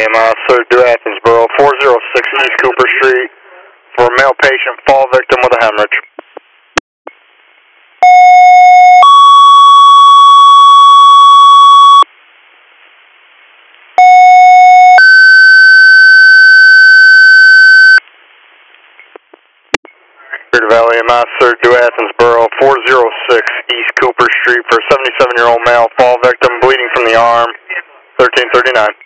EMS, third to Athensboro, 406 East Cooper Street, for a male patient, fall victim with a hemorrhage. Third Valley EMS, third to Athensboro, 406 East Cooper Street, for a 77-year-old male, fall victim, bleeding from the arm, 1339.